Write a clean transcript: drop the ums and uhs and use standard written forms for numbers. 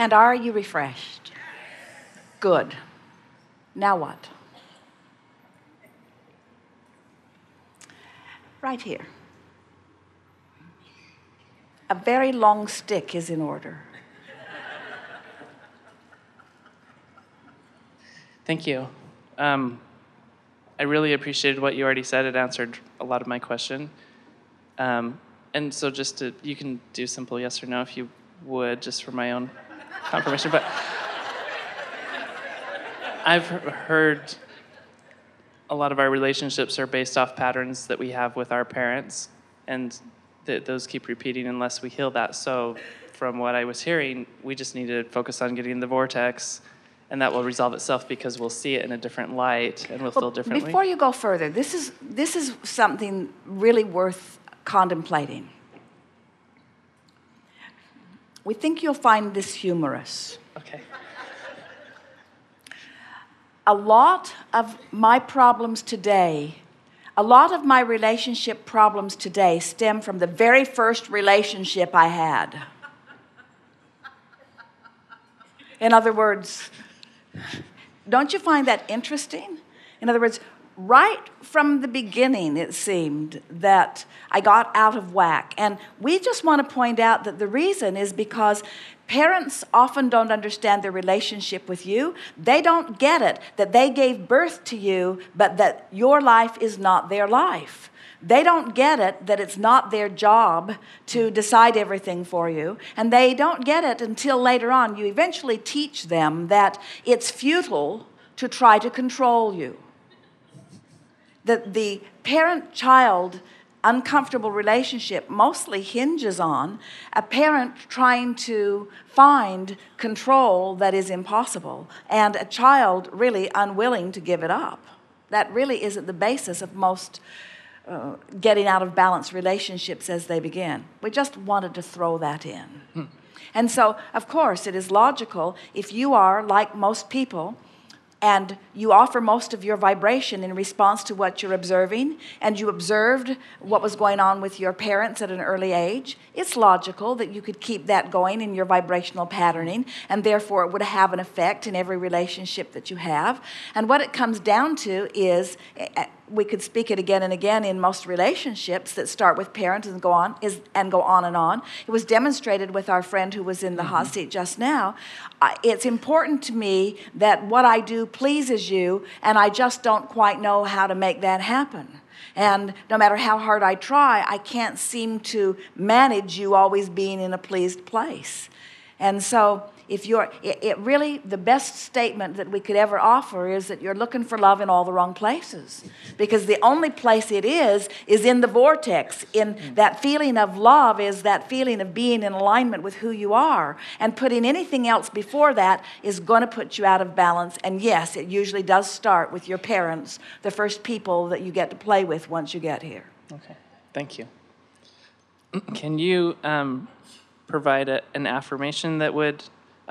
And are you refreshed? Good. Now what? Right here. A very long stick is in order. Thank you. I really appreciated what you already said. It answered a lot of my question. And so you can do simple yes or no if you would, just for my own confirmation. But I've heard a lot of our relationships are based off patterns that we have with our parents, and those keep repeating unless we heal that. So from what I was hearing, we just need to focus on getting in the vortex, and that will resolve itself because we'll see it in a different light and we'll feel differently. Before you go further, this is something really worth contemplating. We think you'll find this humorous. Okay. A lot of my problems today, a lot of my relationship problems today stem from the very first relationship I had. In other words, don't you find that interesting? In other words, right from the beginning, it seemed that I got out of whack. And we just want to point out that the reason is because parents often don't understand their relationship with you. They don't get it, that they gave birth to you, but that your life is not their life. They don't get it that it's not their job to decide everything for you. And they don't get it until later on. You eventually teach them that it's futile to try to control you. That the parent-child uncomfortable relationship mostly hinges on a parent trying to find control that is impossible and a child really unwilling to give it up. That really isn't the basis of most getting out of balance relationships as they begin. We just wanted to throw that in. And so, of course, it is logical if you are like most people and you offer most of your vibration in response to what you're observing, and you observed what was going on with your parents at an early age, it's logical that you could keep that going in your vibrational patterning, and therefore it would have an effect in every relationship that you have. And what it comes down to is, we could speak it again and again in most relationships that start with parents and go on and on. It was demonstrated with our friend who was in the hot seat just now. It's important to me that what I do pleases you, and I just don't quite know how to make that happen. And no matter how hard I try, I can't seem to manage you always being in a pleased place. And so if it really, the best statement that we could ever offer is that you're looking for love in all the wrong places. Because the only place it is in the vortex. In that feeling of love is that feeling of being in alignment with who you are. And putting anything else before that is going to put you out of balance. And yes, it usually does start with your parents, the first people that you get to play with once you get here. Okay, thank you. Can you provide an affirmation that would